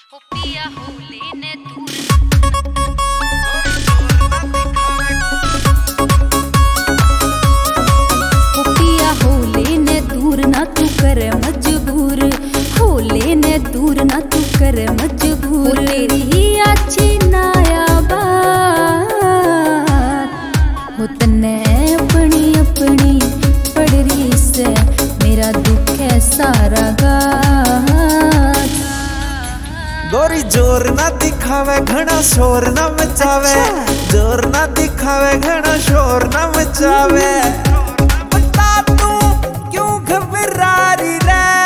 हो पिया हो लेने दूर हो पिया हो लेने दूर ना तू कर मजबूर हो लेने दूर ना तू कर मजबूर तेरी ही अच्छी नाया बात हो तने अपनी अपनी पड़ रही से मेरा दुख है सारा गात गोरी जोर ना दिखावे घना शोर ना मचावे जोर ना दिखावे घना शोर ना मचावे बता तू क्यों घबरा रही रे